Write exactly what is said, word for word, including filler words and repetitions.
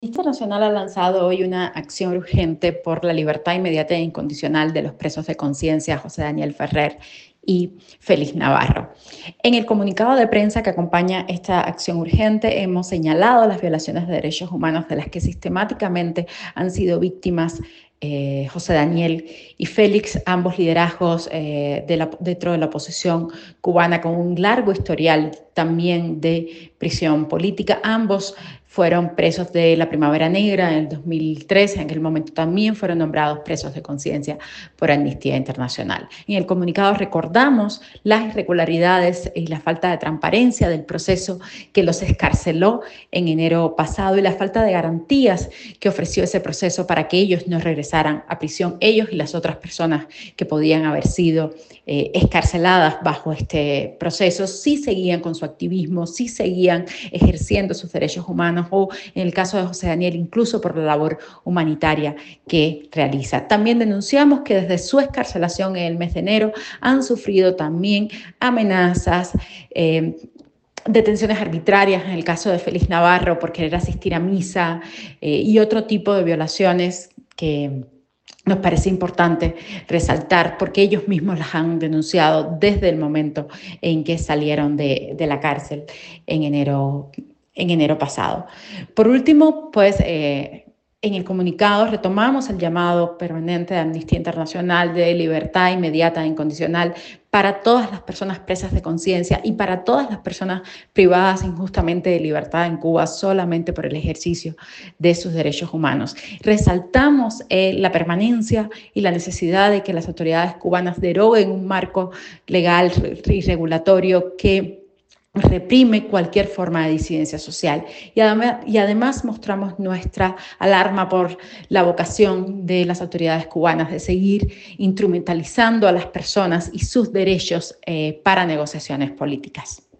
Amnistía Internacional ha lanzado hoy una acción urgente por la libertad inmediata e incondicional de los presos de conciencia José Daniel Ferrer y Félix Navarro. En el comunicado de prensa que acompaña esta acción urgente hemos señalado las violaciones de derechos humanos de las que sistemáticamente han sido víctimas eh, José Daniel y Félix, ambos liderazgos eh, de la, dentro de la oposición cubana con un largo historial también de prisión política. Ambos fueron presos de la Primavera Negra en el dos mil trece, en aquel momento también fueron nombrados presos de conciencia por Amnistía Internacional. En el comunicado recordamos las irregularidades y la falta de transparencia del proceso que los escarceló en enero pasado y la falta de garantías que ofreció ese proceso para que ellos no regresaran a prisión, ellos y las otras personas que podían haber sido eh, escarceladas bajo este proceso, sí seguían con su activismo, sí seguían ejerciendo sus derechos humanos o, en el caso de José Daniel, incluso por la labor humanitaria que realiza. También denunciamos que desde su escarcelación en el mes de enero han sufrido también amenazas, eh, detenciones arbitrarias en el caso de Félix Navarro por querer asistir a misa eh, y otro tipo de violaciones que nos parece importante resaltar porque ellos mismos las han denunciado desde el momento en que salieron de, de la cárcel en enero, en enero pasado. Por último, pues eh, en el comunicado retomamos el llamado permanente de Amnistía Internacional de libertad inmediata e incondicional para todas las personas presas de conciencia y para todas las personas privadas injustamente de libertad en Cuba solamente por el ejercicio de sus derechos humanos. Resaltamos eh, la permanencia y la necesidad de que las autoridades cubanas deroguen un marco legal y regulatorio que reprime cualquier forma de disidencia social. Y además, y además mostramos nuestra alarma por la vocación de las autoridades cubanas de seguir instrumentalizando a las personas y sus derechos eh, para negociaciones políticas.